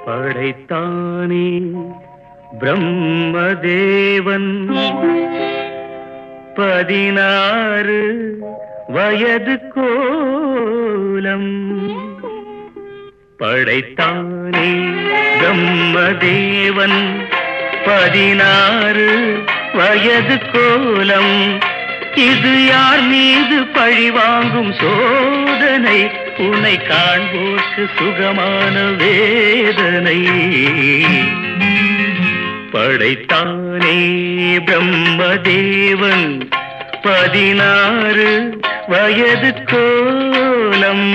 படைத்தானே பிரம்மதேவன் 16 வயது கோலம். படைத்தானே பிரம்மதேவன் 16 வயது கோலம். இது யார் மீது பழிவாங்கும் சோதனை? உன்னை காண்போர்க்கு சுகமான வேதனை. படைத்தானே பிரம்மதேவன் 16 வயது கோலம்.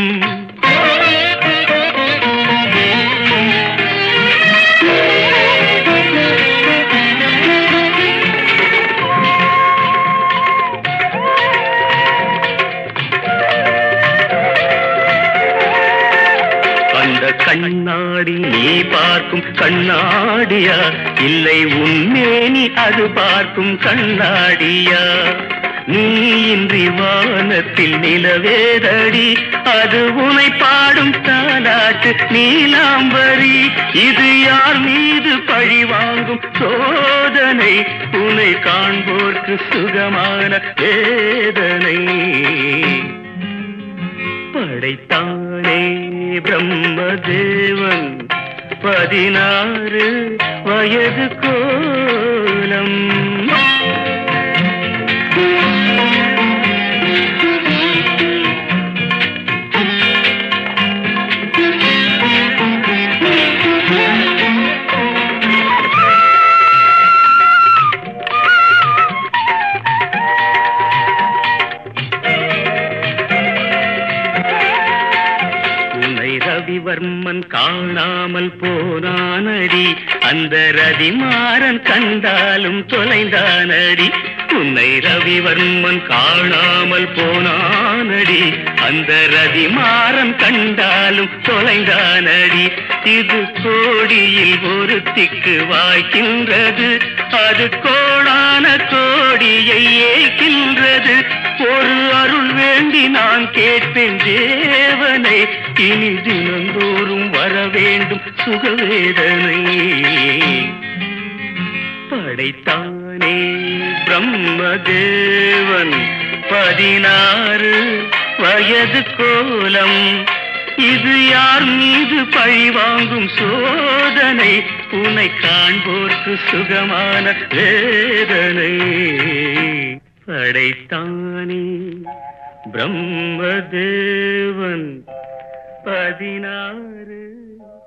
கண்ணாடி நீ பார்க்கும் கண்ணாடியா, இல்லை உன்மேனி அது பார்க்கும் கண்ணாடியா? நீ இன்றி வானத்தில் நிலவேதடி, அது உனை பாடும் தாலாட்டு நீலாம்பரி. இது யார் மீது பழி வாங்கும் சோதனை? உன்னை காண்போர்க்கு சுகமான வேதனை. படைத்தானே பிரம்மதேவன் 16 வயது கோலம். ரவிவர்மன் காணாமல் போனானடி, அந்த ரதிமாறன் கண்டாலும் தொலைந்தானடி. உன்னை ரவிவர்மன் காணாமல் போனானடி, அந்த ரதிமாறன் கண்டாலும் தொலைந்தானடி. இது கோடியில் ஒருத்திக்கு வாய்க்கின்றது, அது கோடான கோடியை ஏய்க்கின்றது. ஒரு அருள் வேண்டி நான் கேட்பேன் தேவனை, இனி தினந்தோறும் வர வேண்டும் சுகவேதனை. படைத்தானே பிரம்மதேவன் 16 வயது கோலம். இது யார் மீது பழிவாங்கும் சோதனை? உன்னை காண்போர்க்கு சுகமான வேதனை. படைத்தானே பிரம்மதேவன் 16